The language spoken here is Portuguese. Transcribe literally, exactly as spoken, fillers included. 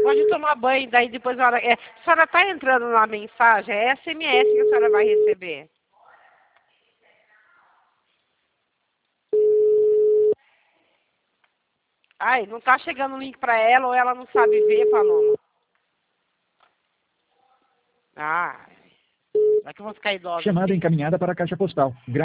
Pode tomar banho, daí depois a hora... É, a senhora está entrando na mensagem, é S M S que a senhora vai receber. Ai, não tá chegando o link para ela ou ela não sabe ver, Paloma? Ah, vai que eu vou ficar idosa. Chamada encaminhada para a caixa postal.